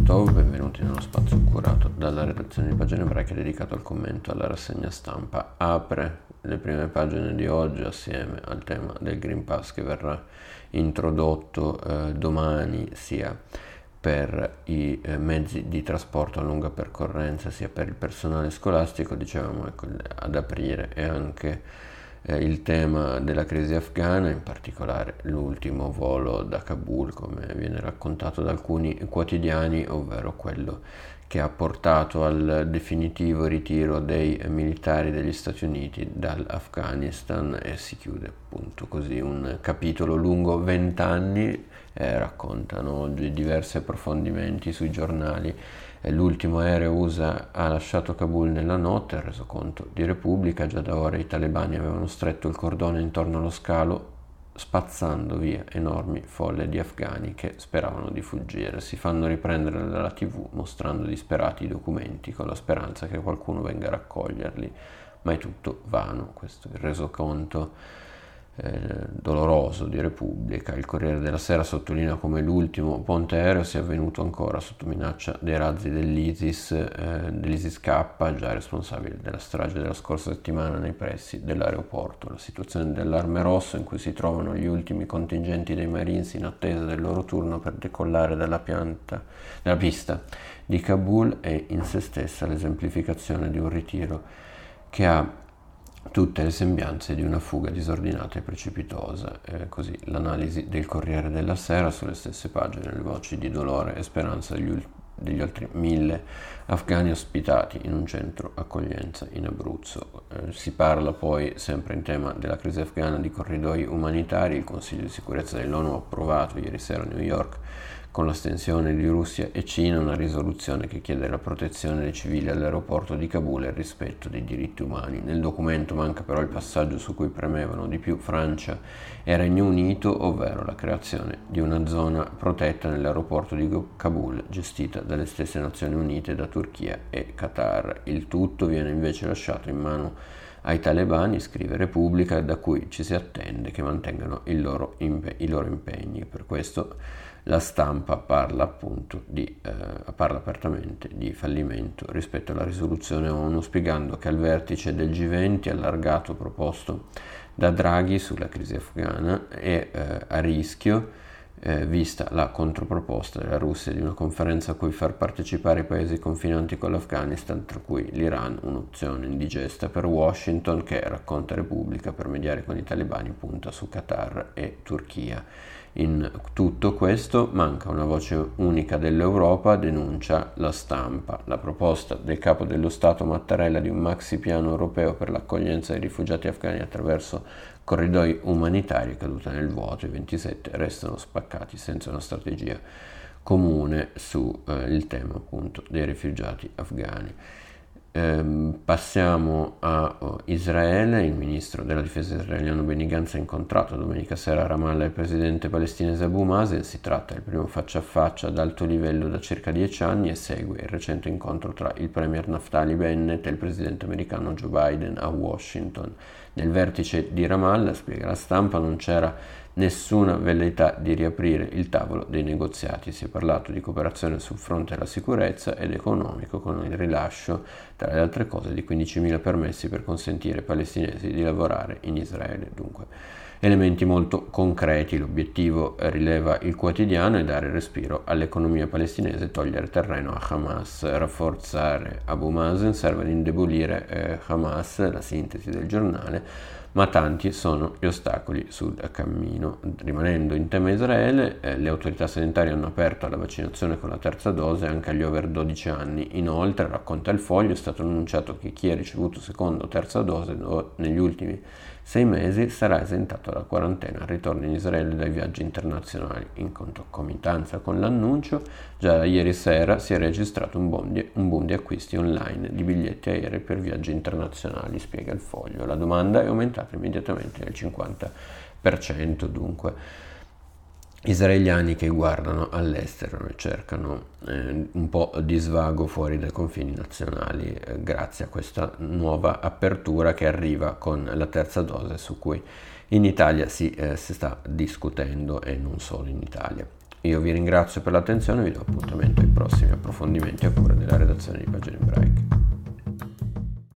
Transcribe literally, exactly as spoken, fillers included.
Tov, benvenuti nello spazio curato dalla redazione di Pagine Ebraiche dedicato al commento alla rassegna stampa. Apre le prime pagine di oggi assieme al tema del Green Pass che verrà introdotto eh, domani sia per i eh, mezzi di trasporto a lunga percorrenza sia per il personale scolastico. Dicevamo, ecco, ad aprire e anche Eh, il tema della crisi afghana, in particolare l'ultimo volo da Kabul, come viene raccontato da alcuni quotidiani, ovvero quello che ha portato al definitivo ritiro dei militari degli Stati Uniti dall'Afghanistan, e si chiude appunto così un capitolo lungo vent'anni. Eh, raccontano oggi diversi approfondimenti sui giornali. L'ultimo aereo U S A ha lasciato Kabul nella notte, ha reso conto di Repubblica. Già da ore i talebani avevano stretto il cordone intorno allo scalo, spazzando via enormi folle di afghani che speravano di fuggire. Si fanno riprendere dalla tivù mostrando disperati i documenti con la speranza che qualcuno venga a raccoglierli, ma è tutto vano. Questo è il resoconto Eh, doloroso di Repubblica. Il Corriere della Sera sottolinea come l'ultimo ponte aereo sia avvenuto ancora sotto minaccia dei razzi dell'ISIS, eh, dell'ISIS K, già responsabile della strage della scorsa settimana nei pressi dell'aeroporto. La situazione dell'Arme Rosso, in cui si trovano gli ultimi contingenti dei Marines in attesa del loro turno per decollare dalla, pianta, dalla pista di Kabul, è in se stessa l'esemplificazione di un ritiro che ha tutte le sembianze di una fuga disordinata e precipitosa. Eh, così l'analisi del Corriere della Sera. Sulle stesse pagine le voci di dolore e speranza degli, ul- degli oltre mille afghani ospitati in un centro accoglienza in Abruzzo. Eh, si parla poi, sempre in tema della crisi afghana, di corridoi umanitari. Il Consiglio di sicurezza dell'ONU ha approvato ieri sera a New York, con l'astensione di Russia e Cina, una risoluzione che chiede la protezione dei civili all'aeroporto di Kabul e il rispetto dei diritti umani. Nel documento manca però il passaggio su cui premevano di più Francia e Regno Unito, ovvero la creazione di una zona protetta nell'aeroporto di Kabul, gestita dalle stesse Nazioni Unite, da Turchia e Qatar. Il tutto viene invece lasciato in mano ai talebani, scrive Repubblica, da cui ci si attende che mantengano il loro impe- i loro impegni. Per questo la stampa parla appunto di, eh, parla apertamente di fallimento rispetto alla risoluzione ONU, spiegando che al vertice del G venti allargato proposto da Draghi sulla crisi afghana è eh, a rischio, eh, vista la controproposta della Russia di una conferenza a cui far partecipare i paesi confinanti con l'Afghanistan, tra cui l'Iran, un'opzione indigesta per Washington che, racconta Repubblica, per mediare con i talebani punta su Qatar e Turchia. In tutto questo manca una voce unica dell'Europa, denuncia la stampa. La proposta del capo dello Stato Mattarella di un maxi piano europeo per l'accoglienza dei rifugiati afghani attraverso corridoi umanitari è caduta nel vuoto. I ventisette restano spaccati senza una strategia comune sul eh, tema appunto dei rifugiati afghani. Eh, passiamo a oh, Israele. Il ministro della difesa israeliano Benny Gantz ha incontrato domenica sera a Ramallah il presidente palestinese Abu Mazen. Si tratta del primo faccia a faccia ad alto livello da circa dieci anni e segue il recente incontro tra il premier Naftali Bennett e il presidente americano Joe Biden a Washington. Nel vertice di Ramallah, spiega la stampa, non c'era nessuna velleità di riaprire il tavolo dei negoziati. Si è parlato di cooperazione sul fronte della sicurezza ed economico, con il rilascio, tra le altre cose, di quindicimila permessi per consentire ai palestinesi di lavorare in Israele. Dunque, elementi molto concreti. L'obiettivo, rileva il quotidiano, è dare respiro all'economia palestinese, togliere terreno a Hamas, rafforzare Abu Mazen serve ad indebolire eh, Hamas, la sintesi del giornale, ma tanti sono gli ostacoli sul cammino. Rimanendo in tema Israele, eh, le autorità sanitarie hanno aperto alla vaccinazione con la terza dose anche agli over dodici anni. Inoltre, racconta il Foglio, è stato annunciato che chi ha ricevuto seconda o terza dose no, negli ultimi sei mesi sarà esentato dalla quarantena al ritorno in Israele dai viaggi internazionali. In concomitanza con l'annuncio, già da ieri sera si è registrato un boom, di, un boom di acquisti online di biglietti aerei per viaggi internazionali, spiega il Foglio. La domanda è aumentata immediatamente del cinquanta per cento, dunque israeliani che guardano all'estero e cercano eh, un po' di svago fuori dai confini nazionali eh, grazie a questa nuova apertura che arriva con la terza dose, su cui in Italia si, eh, si sta discutendo, e non solo in Italia. Io vi ringrazio per l'attenzione e vi do appuntamento ai prossimi approfondimenti a cura della redazione di Pagine Ebraiche.